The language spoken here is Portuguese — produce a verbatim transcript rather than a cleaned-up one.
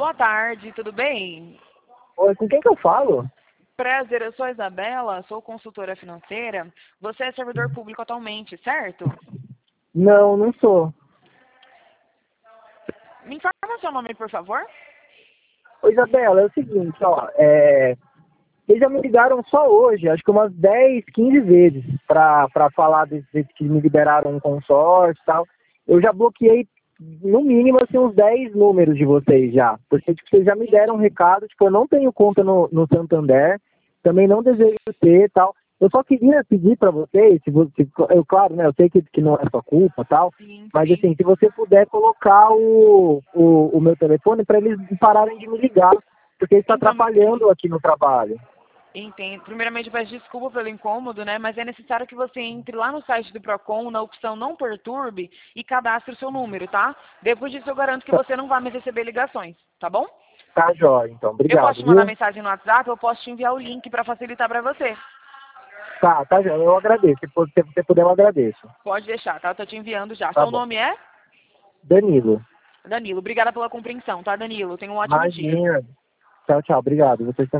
Boa tarde, tudo bem? Oi, com quem que eu falo? Prazer, eu sou a Isabela, sou consultora financeira. Você é servidor público atualmente, certo? Não, não sou. Me informa seu nome, por favor. Ô, Isabela, é o seguinte, ó, é, eles já me ligaram só hoje, acho que umas dez, quinze vezes, pra, pra falar desses desses que me liberaram um consórcio e tal. Eu já bloqueei, no mínimo, assim, uns dez números de vocês já. Porque, tipo, vocês já me deram um recado, tipo, eu não tenho conta no, no Santander, também não desejo ter e tal. Eu só queria pedir para vocês, se você, eu, claro, né, eu sei que, que não é sua culpa e tal, Sim, mas sim. assim, se você puder colocar o, o, o meu telefone para eles pararem de me ligar, porque isso está Então, atrapalhando aqui no trabalho. entendo. Primeiramente, eu peço desculpa pelo incômodo, né? Mas é necessário que você entre lá no site do Procon, na opção Não Perturbe, e cadastre o seu número, tá? Depois disso, eu garanto que Tá, você não vai mais receber ligações, tá bom? tá jóia, então, Eu posso obrigado, te mandar viu? mensagem no WhatsApp, eu posso te enviar o link para facilitar para você. Tá, tá jóia, eu agradeço, se você se você puder eu agradeço. Pode deixar, tá? Eu tô te enviando já. Tá Seu bom. nome é? Danilo, Danilo. Obrigada pela compreensão, tá, Danilo? Tenha um ótimo dia. imagina. Tchau, tchau, obrigado, vocês também.